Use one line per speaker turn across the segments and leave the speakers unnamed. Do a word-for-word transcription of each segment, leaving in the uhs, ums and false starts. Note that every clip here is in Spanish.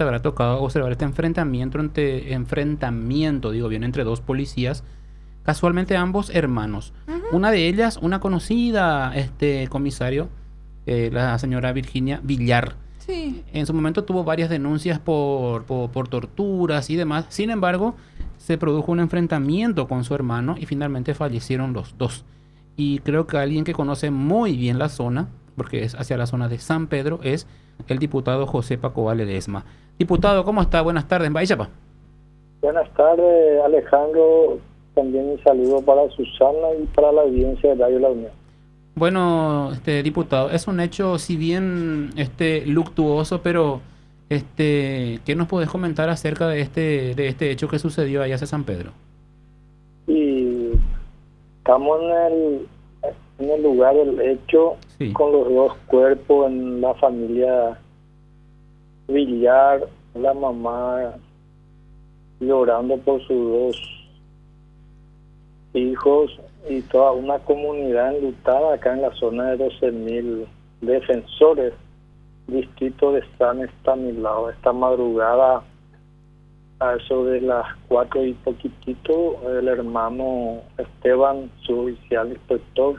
te habrá tocado observar este enfrentamiento entre, enfrentamiento, digo bien, entre dos policías, casualmente ambos hermanos.
Ujú.
Una de ellas, una conocida, este comisario, eh, la señora Virginia Villar.
Sí.
En su momento tuvo varias denuncias por, por, por torturas y demás. Sin embargo, se produjo un enfrentamiento con su hermano y finalmente fallecieron los dos. Y creo que alguien que conoce muy bien la zona, porque es hacia la zona de San Pedro, es el diputado José Paco Ledesma. Diputado, ¿cómo está? Buenas tardes. Vaya, pa.
Buenas tardes, Alejandro. También un saludo para Susana y para la audiencia de Radio La Unión.
Bueno, este diputado, es un hecho, si bien este luctuoso, pero este, ¿qué nos podés comentar acerca de este, de este hecho que sucedió allá hacia San Pedro?
Y estamos en el, en el lugar del hecho,
Sí.
con los dos cuerpos en la familia Villar, la mamá llorando por sus dos hijos y toda una comunidad enlutada acá en la zona de doce mil defensores, distrito de San Estanislao. Esta madrugada, a eso de las cuatro y poquitito, el hermano Esteban, su oficial inspector,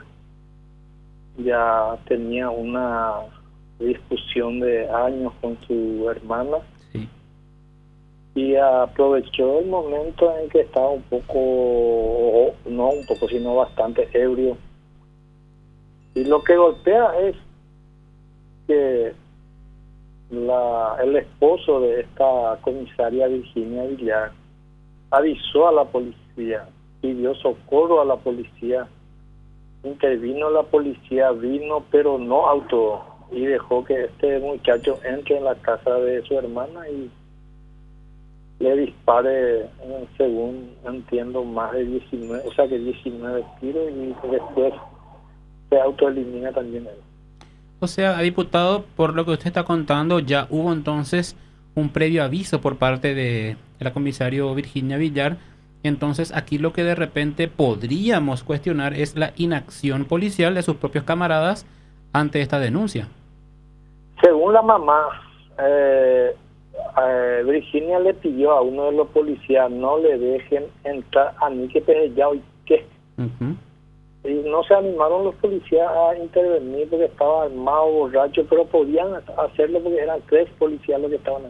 ya tenía una discusión de años con su hermana.
Sí.
Y aprovechó el momento en que estaba un poco, no un poco, sino bastante ebrio. Y lo que golpea es que la, el esposo de esta comisaria Virginia Villar avisó a la policía, pidió socorro a la policía, intervino la policía, vino, pero no auto y dejó que este muchacho entre en la casa de su hermana y le dispare, según entiendo, más de diecinueve, o sea que diecinueve tiros, y después se autoelimina también él.
O sea, diputado, por lo que usted está contando, ya hubo entonces un previo aviso por parte de la comisario Virginia Villar. Entonces, aquí lo que de repente podríamos cuestionar es la inacción policial de sus propios camaradas ante esta denuncia.
Según la mamá, eh, eh, Virginia le pidió a uno de los policías no le dejen entrar a mí que pejellao y qué.
Uh-huh.
Y no se animaron los policías a intervenir porque estaba armado, borracho, pero podían hacerlo porque eran tres policías los que estaban ahí.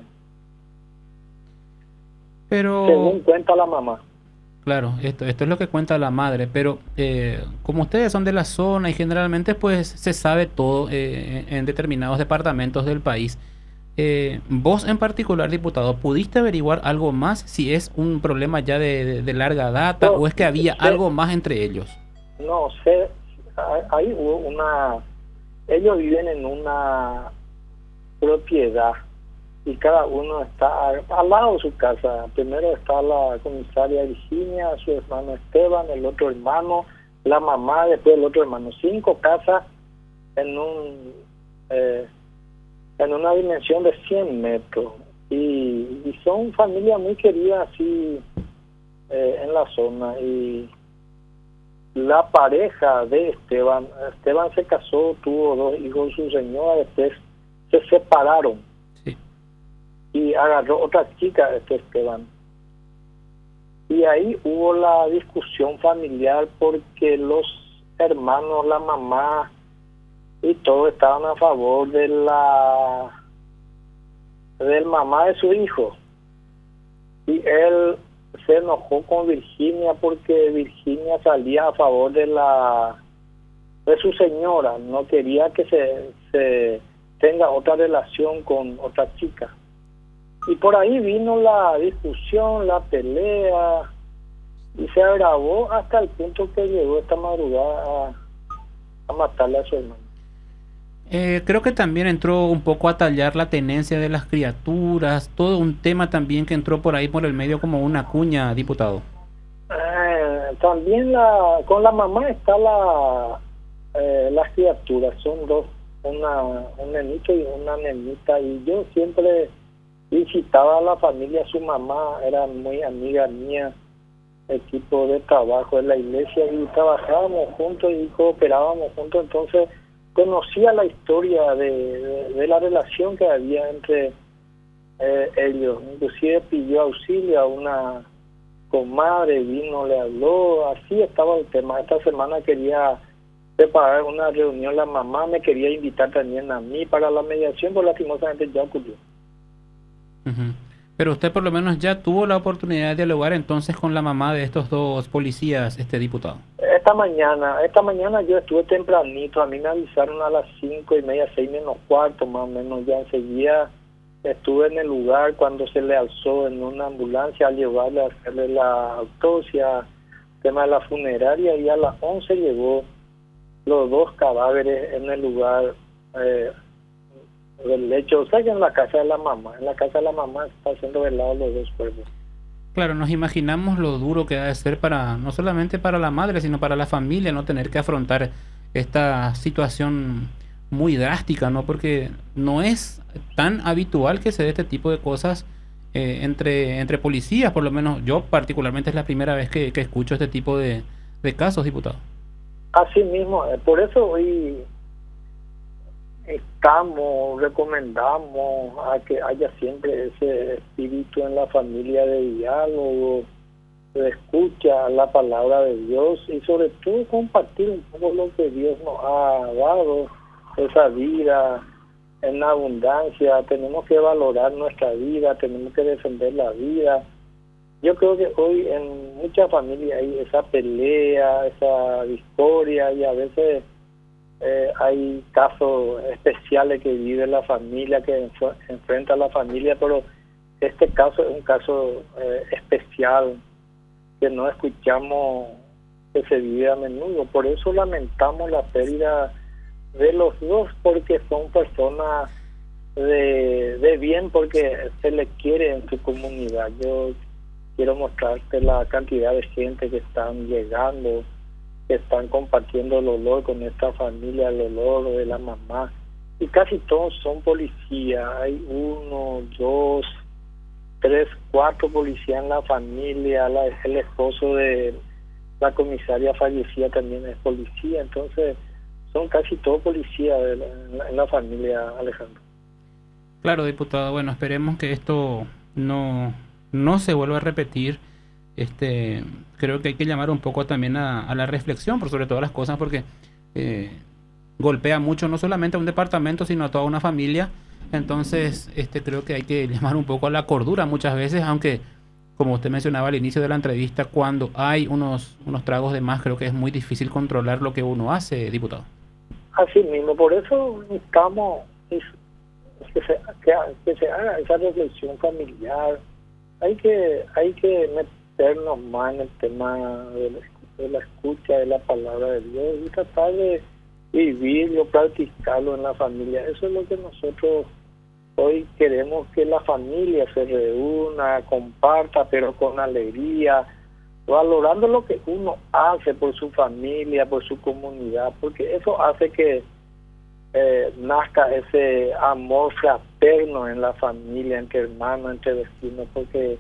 Pero,
según cuenta la mamá.
Claro, esto, esto es lo que cuenta la madre, pero eh, como ustedes son de la zona y generalmente pues se sabe todo eh, en determinados departamentos del país, eh, vos en particular, diputado, ¿pudiste averiguar algo más si es un problema ya de, de, de larga data
No,
o es que había
sé,
algo más entre ellos?
No sé, ahí hubo una, ellos viven en una propiedad y cada uno está al, al lado de su casa. Primero está la comisaria Virginia, su hermano Esteban, el otro hermano, la mamá, después el otro hermano. Cinco casas en un eh, en una dimensión de cien metros. Y, y son familias muy queridas así eh, en la zona. Y la pareja de Esteban, Esteban se casó, tuvo dos hijos, su señora, después se separaron.
Sí.
Y agarró otra chica, este Esteban. Y ahí hubo la discusión familiar porque los hermanos, la mamá y todos estaban a favor de la del mamá de su hijo. Y él se enojó con Virginia porque Virginia salía a favor de la de su señora, no quería que se, se tenga otra relación con otra chica. Y por ahí vino la discusión, la pelea, y se agravó hasta el punto que llegó esta madrugada a, a matarle a su hermano.
Eh, creo que también entró un poco a tallar la tenencia de las criaturas, todo un tema también que entró por ahí por el medio como una cuña, diputado.
Eh, también la, con la mamá está la eh, las criaturas, son dos, una un nenito y una nenita, y yo siempre visitaba a la familia, su mamá era muy amiga mía, equipo de trabajo en la iglesia, y trabajábamos juntos y cooperábamos juntos, entonces conocía la historia de, de, de la relación que había entre eh, ellos. Inclusive pidió auxilio a una comadre, vino, le habló, así estaba el tema. Esta semana quería preparar una reunión, la mamá me quería invitar también a mí para la mediación, pero lastimosamente ya ocurrió.
Uh-huh. Pero usted por lo menos ya tuvo la oportunidad de dialogar entonces con la mamá de estos dos policías, este diputado.
Esta mañana, esta mañana yo estuve tempranito, a mí me avisaron a las cinco y media, seis menos cuarto más o menos, ya enseguida estuve en el lugar cuando se le alzó en una ambulancia a llevarle a hacerle la autopsia, tema de la funeraria, y a las once llegó los dos cadáveres en el lugar eh, del lecho, o sea que en la casa de la mamá, en la casa de la mamá está siendo velados los dos cuerpos.
Claro, nos imaginamos lo duro que debe ser para, no solamente para la madre, sino para la familia, no tener que afrontar esta situación muy drástica, ¿no? Porque no es tan habitual que se dé este tipo de cosas eh, entre, entre policías, por lo menos yo particularmente es la primera vez que, que escucho este tipo de, de casos, diputado.
Así mismo, eh, por eso hoy estamos, recomendamos a que haya siempre ese espíritu en la familia de diálogo, de escucha la palabra de Dios y sobre todo compartir un poco lo que Dios nos ha dado, esa vida en abundancia. Tenemos que valorar nuestra vida, tenemos que defender la vida. Yo creo que hoy en muchas familias hay esa pelea, esa discordia y a veces eh, hay casos especiales que vive la familia, que enf- enfrenta la familia, pero este caso es un caso eh, especial que no escuchamos que se vive a menudo. Por eso lamentamos la pérdida de los dos, porque son personas de, de bien, porque se les quiere en su comunidad. Yo quiero mostrarte la cantidad de gente que están llegando, que están compartiendo el olor con esta familia, el olor de la mamá, y casi todos son policías. Hay uno, dos, tres, cuatro policías en la familia. La, el esposo de la comisaria fallecida también es policía, entonces son casi todos policías de la, en, la, en la familia, Alejandro.
Claro, diputado, bueno, esperemos que esto no, no se vuelva a repetir. Este, creo que hay que llamar un poco también a, a la reflexión por sobre todas las cosas, porque eh, golpea mucho no solamente a un departamento, sino a toda una familia. Entonces, este, creo que hay que llamar un poco a la cordura muchas veces, aunque, como usted mencionaba al inicio de la entrevista, cuando hay unos, unos tragos de más, creo que es muy difícil controlar lo que uno hace, diputado.
Así mismo, por eso necesitamos que se, que, que se haga esa reflexión familiar. Hay que, hay que meternos más en el tema de la, de la escucha de la palabra de Dios y tratar de vivirlo, practicarlo en la familia. Eso es lo que nosotros hoy queremos, que la familia se reúna, comparta, pero con alegría, valorando lo que uno hace por su familia, por su comunidad, porque eso hace que eh, nazca ese amor fraterno en la familia, entre hermanos, entre vecinos, porque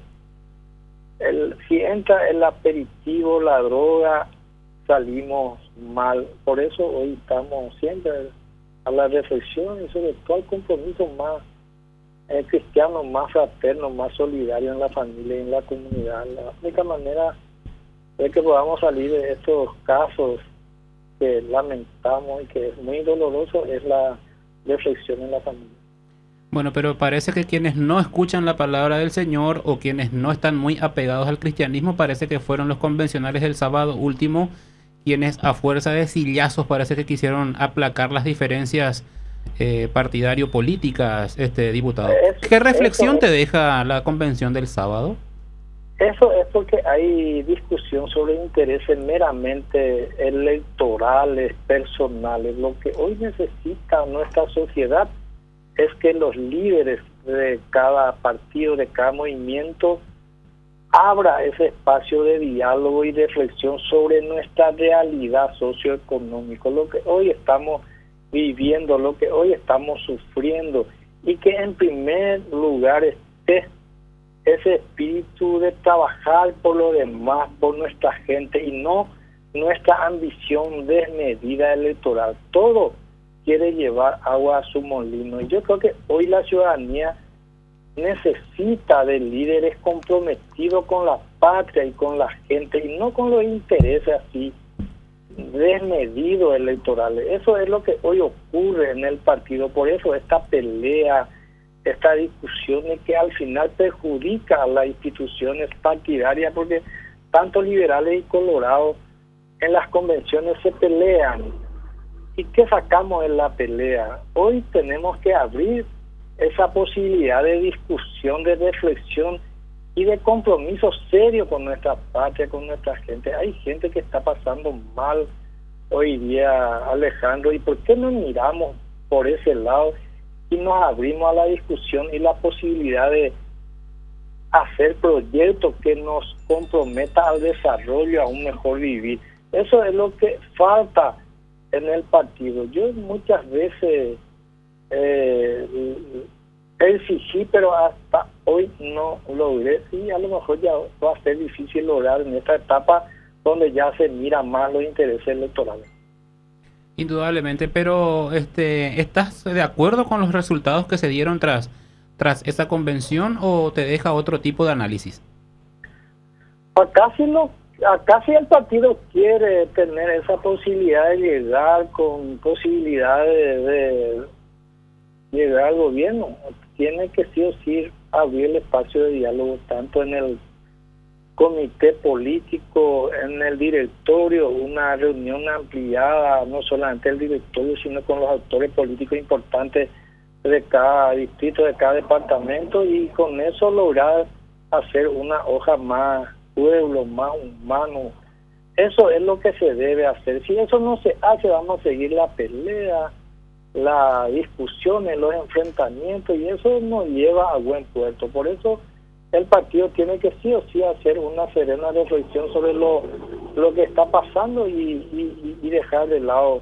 el, si entra el aperitivo, la droga, salimos mal. Por eso hoy estamos siempre a la reflexión y sobre todo al compromiso más eh, cristiano, más fraterno, más solidario en la familia y en la comunidad. La única manera de que podamos salir de estos casos que lamentamos y que es muy doloroso es la reflexión en la familia.
Bueno, pero parece que quienes no escuchan la palabra del Señor o quienes no están muy apegados al cristianismo, parece que fueron los convencionales del sábado último quienes a fuerza de sillazos parece que quisieron aplacar las diferencias eh, partidario-políticas, este diputado. Eso, ¿Qué reflexión te deja la convención del sábado?
Eso es porque hay discusión sobre intereses meramente electorales, personales. Lo que hoy necesita nuestra sociedad es que los líderes de cada partido, de cada movimiento, abra ese espacio de diálogo y reflexión sobre nuestra realidad socioeconómica, lo que hoy estamos viviendo, lo que hoy estamos sufriendo, y que en primer lugar esté ese espíritu de trabajar por lo demás, por nuestra gente, y no nuestra ambición desmedida electoral. Todo quiere llevar agua a su molino, y yo creo que hoy la ciudadanía necesita de líderes comprometidos con la patria y con la gente, y no con los intereses así desmedidos electorales. Eso es lo que hoy ocurre en el partido. Por eso esta pelea, esta discusión es que al final perjudica a las instituciones partidarias, porque tanto liberales y colorados en las convenciones se pelean. ¿Y qué sacamos en la pelea? Hoy tenemos que abrir esa posibilidad de discusión, de reflexión y de compromiso serio con nuestra patria, con nuestra gente. Hay gente que está pasando mal hoy día, Alejandro, ¿y por qué no miramos por ese lado y nos abrimos a la discusión y la posibilidad de hacer proyectos que nos comprometa al desarrollo, a un mejor vivir? Eso es lo que falta en el partido. Yo muchas veces eh, exigí, pero hasta hoy no logré, y a lo mejor ya va a ser difícil lograr en esta etapa donde ya se mira más los intereses electorales.
Indudablemente, pero este, ¿estás de acuerdo con los resultados que se dieron tras, tras esa convención o te deja otro tipo de análisis?
Acá sí, lo, acá sí el partido quiere tener esa posibilidad de llegar con posibilidades de, de llegar al gobierno. Tiene que sí o sí abrir el espacio de diálogo, tanto en el comité político, en el directorio, una reunión ampliada, no solamente el directorio, sino con los actores políticos importantes de cada distrito, de cada departamento, y con eso lograr hacer una hoja más pueblo, más humano. Eso es lo que se debe hacer. Si eso no se hace, vamos a seguir la pelea, la discusión, los enfrentamientos, y eso no lleva a buen puerto. Por eso el partido tiene que sí o sí hacer una serena reflexión sobre lo, lo que está pasando y, y, y dejar de lado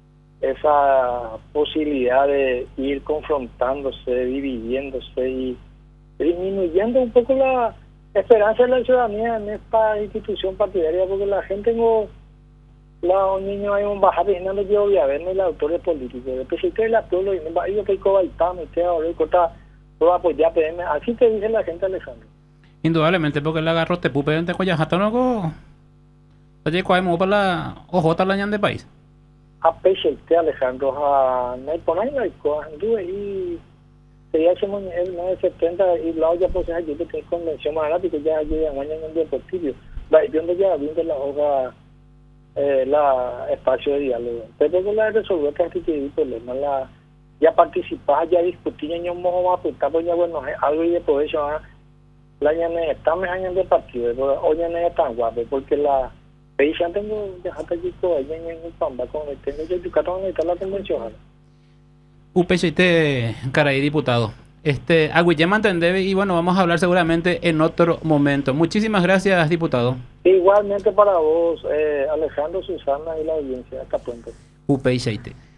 esa posibilidad de ir confrontándose, dividiéndose y disminuyendo un poco la esperanza de la ciudadanía en esta institución partidaria, porque la gente no, los niños hay un bajar y no yo voy a ver los autores políticos. Después si que la pueblo y no yo que cobaitamos usted ahora y corta todo apoyar P M, así te dice la gente, Alejandro.
Indudablemente, porque el agarro te pupe en teco ya hasta luego. Oye, ¿cuál es para la ojota la ñan de país?
A peche usted, Alejandro, a no hay por ahí no hay cosas, y se ya hacemos el nueve setenta y la olla pues allí que tiene convención más grande que ya allí en mañana en el deportivo. Va yo no ya viendo la hoja eh, la espacio de diálogo. Pero con la de resolver prácticamente el problema, la ya participar, ya discutir, ya no vamos a apuntar, pues ya bueno, algo y de por eso la ñane estamos años de partido, hoy ñane es tan guapo, porque la paisa tengo ya hasta aquí todo, allá en un pamba con el tengo yo Yucatán donde está la convención.
U P C T, caray, diputado. Este, Agüillema entendé y bueno, vamos a hablar seguramente en otro momento. Muchísimas gracias, diputado.
Igualmente para vos, eh, Alejandro, Susana y la audiencia. Hasta pronto.
U P C T.